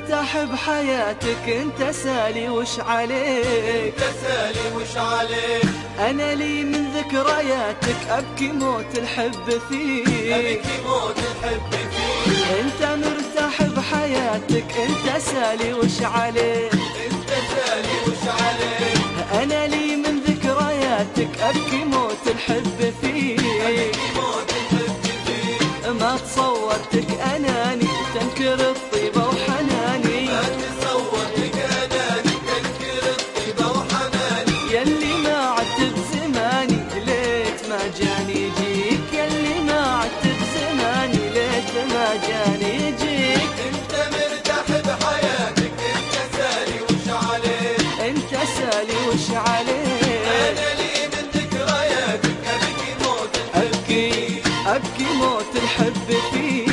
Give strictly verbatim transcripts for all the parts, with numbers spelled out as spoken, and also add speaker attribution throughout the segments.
Speaker 1: مرتاح بحياتك انت سالي وش عليك،
Speaker 2: انت سالي وش عليك.
Speaker 1: انا لي من ذكرياتك ابكي موت الحب فيك،
Speaker 2: ابكي موت الحب فيك.
Speaker 1: انت مرتاح بحياتك انت سالي وش عليك،
Speaker 2: انت سالي وش عليك.
Speaker 1: انا لي من ذكرياتك ابكي موت الحب فيك،
Speaker 2: ابكي موت الحب فيك.
Speaker 1: ما تصورتك اناني تنكر الطيبة وحناني،
Speaker 2: ما تصورتك اناني تنكر الطيبة وحناني.
Speaker 1: يلي ما عدت بزماني ليت ما جاني يجيك، يلي ما عدت بزماني ليت ما جاني يجيك.
Speaker 2: انت مرتاح بحياتك انت سالي وش عليك،
Speaker 1: انت سالي وش عليك،
Speaker 2: انا لي من ذكرياتك ابكي موت الحب
Speaker 1: ابكي
Speaker 2: فيك.
Speaker 1: ابكي موت الحب فيك.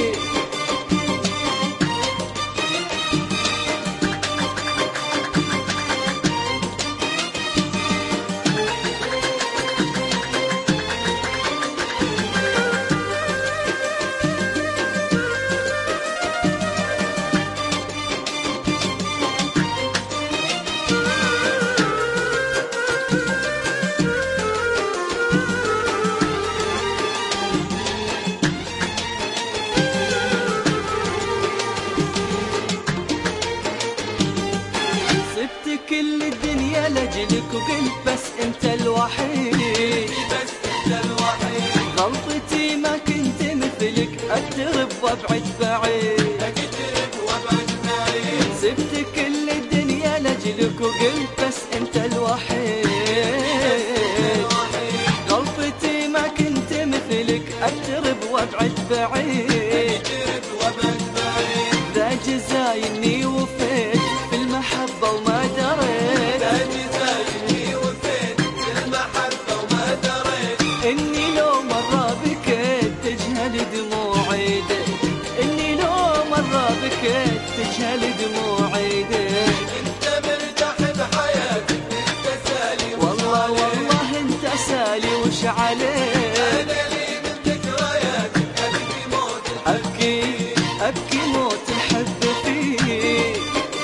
Speaker 1: سبت كل الدنيا لجلك وقلت بس انت الوحيد،
Speaker 2: بس انت الوحيد.
Speaker 1: غلطتي ما كنت مثلك اقترب وابعد بعيد،
Speaker 2: اقترب وابعد بعيد.
Speaker 1: سبت كل الدنيا لجلك وقلت بس انت الوحيد، غلطتي ما كنت مثلك اقترب وابعد بعيد،
Speaker 2: اقترب وابعد بعيد.
Speaker 1: ذا جزاي اني وفيت في المحبة وما دريت،
Speaker 2: لا جزايني وفيت بالمحبة وما دريت.
Speaker 1: اني لو مرة بكيت تجهل دموعي ديك، اني لو مرة بكيت تجهل دموعي ديك.
Speaker 2: انت مرتاح بحياتك انت سالي وش
Speaker 1: والله
Speaker 2: عليك.
Speaker 1: والله انت سالي وش عليك،
Speaker 2: انا لي من ذكرياتك ابكي موت الحب
Speaker 1: ابكي
Speaker 2: فيك.
Speaker 1: ابكي موت الحب فيك.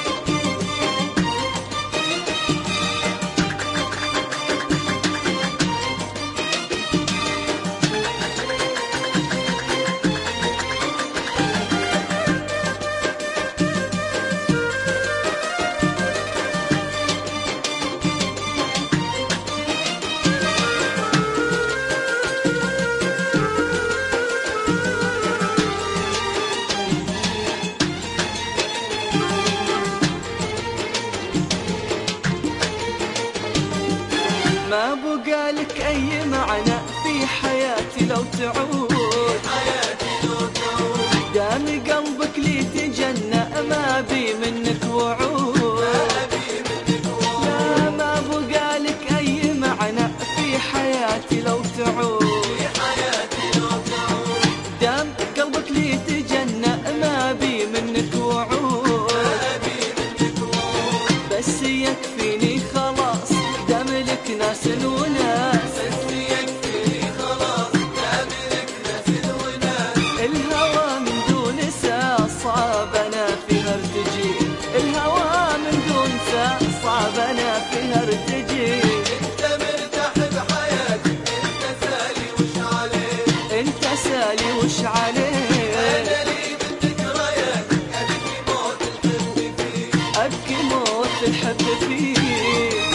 Speaker 1: ما بقى لك أي معنى في حياتي لو تعود،
Speaker 2: حياتي لو تعود.
Speaker 1: دام قلبك لي تجنى ما بي منك وعود،
Speaker 2: ابي منك وعود.
Speaker 1: لا ما بقى لك أي معنى في حياتي لو تعود،
Speaker 2: في حياتي لو تعود.
Speaker 1: دام قلبك لي تجنى ما بي منك وعود،
Speaker 2: ابي منك وعود.
Speaker 1: بس يكفيني خلاص دام لك ناس وناس،
Speaker 2: بس يكفيني خلاص داملك ناس وناس.
Speaker 1: الهوى من دون ساس صعب انا فيها ارتجي، الهوى من دون ساس صعب انا فيها ارتجي.
Speaker 2: انت مرتاح بحياتك انت سالي وش عليك.
Speaker 1: انت سالي وش عليك،
Speaker 2: انا لي من ذكرياتك ابكي موت الحب فيك.
Speaker 1: ابكي موت الحب فيك.